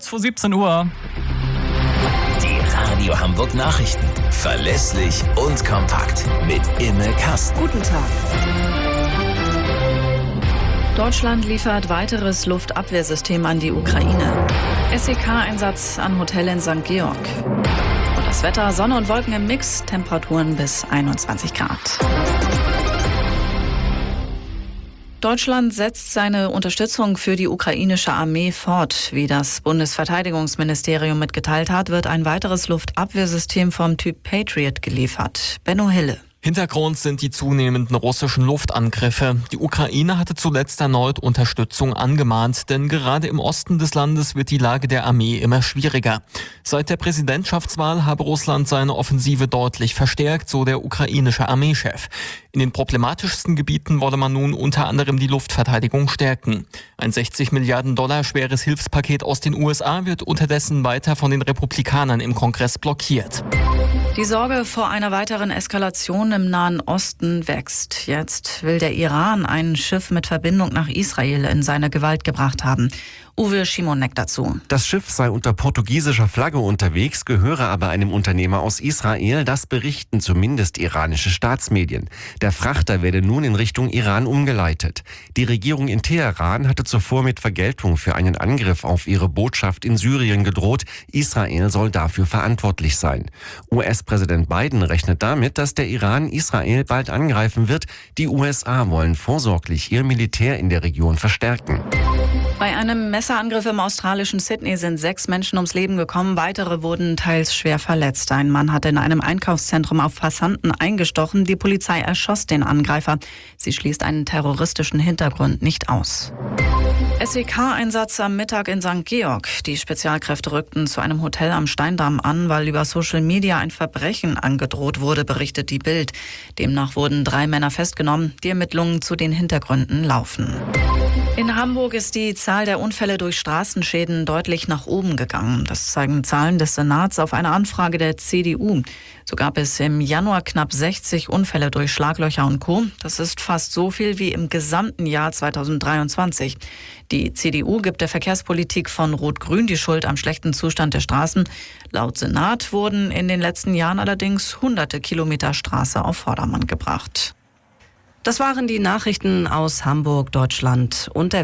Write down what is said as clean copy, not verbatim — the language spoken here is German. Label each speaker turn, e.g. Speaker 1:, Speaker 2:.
Speaker 1: kurz vor 17 Uhr.
Speaker 2: Die Radio Hamburg Nachrichten. Verlässlich und kompakt. Mit Imme Kasten.
Speaker 3: Guten Tag. Deutschland liefert weiteres Luftabwehrsystem an die Ukraine. SEK-Einsatz an Hotel in St. Georg. Und das Wetter, Sonne und Wolken im Mix, Temperaturen bis 21 Grad. Deutschland setzt seine Unterstützung für die ukrainische Armee fort. Wie das Bundesverteidigungsministerium mitgeteilt hat, wird ein weiteres Luftabwehrsystem vom Typ Patriot geliefert. Benno Hille.
Speaker 4: Hintergrund sind die zunehmenden russischen Luftangriffe. Die Ukraine hatte zuletzt erneut Unterstützung angemahnt, denn gerade im Osten des Landes wird die Lage der Armee immer schwieriger. Seit der Präsidentschaftswahl habe Russland seine Offensive deutlich verstärkt, so der ukrainische Armeechef. In den problematischsten Gebieten wolle man nun unter anderem die Luftverteidigung stärken. Ein 60 Milliarden Dollar schweres Hilfspaket aus den USA wird unterdessen weiter von den Republikanern im Kongress blockiert.
Speaker 3: Die Sorge vor einer weiteren Eskalation im Nahen Osten wächst. Jetzt will der Iran ein Schiff mit Verbindung nach Israel in seine Gewalt gebracht haben. Uwe Schimonek dazu.
Speaker 5: Das Schiff sei unter portugiesischer Flagge unterwegs, gehöre aber einem Unternehmer aus Israel. Das berichten zumindest iranische Staatsmedien. Der Frachter werde nun in Richtung Iran umgeleitet. Die Regierung in Teheran hatte zuvor mit Vergeltung für einen Angriff auf ihre Botschaft in Syrien gedroht. Israel soll dafür verantwortlich sein. US-Präsident Biden rechnet damit, dass der Iran Israel bald angreifen wird. Die USA wollen vorsorglich ihr Militär in der Region verstärken.
Speaker 3: Bei einem Messerangriff im australischen Sydney sind 6 Menschen ums Leben gekommen. Weitere wurden teils schwer verletzt. Ein Mann hatte in einem Einkaufszentrum auf Passanten eingestochen. Die Polizei erschoss den Angreifer. Sie schließt einen terroristischen Hintergrund nicht aus. SEK-Einsatz am Mittag in St. Georg. Die Spezialkräfte rückten zu einem Hotel am Steindamm an, weil über Social Media ein Verbrechen angedroht wurde, berichtet die Bild. Demnach wurden 3 Männer festgenommen. Die Ermittlungen zu den Hintergründen laufen. In Hamburg ist die Zahl der Unfälle durch Straßenschäden deutlich nach oben gegangen. Das zeigen Zahlen des Senats auf eine Anfrage der CDU. So gab es im Januar knapp 60 Unfälle durch Schlaglöcher und Co. Das ist fast so viel wie im gesamten Jahr 2023. Die CDU gibt der Verkehrspolitik von Rot-Grün die Schuld am schlechten Zustand der Straßen. Laut Senat wurden in den letzten Jahren allerdings hunderte Kilometer Straße auf Vordermann gebracht. Das waren die Nachrichten aus Hamburg, Deutschland und der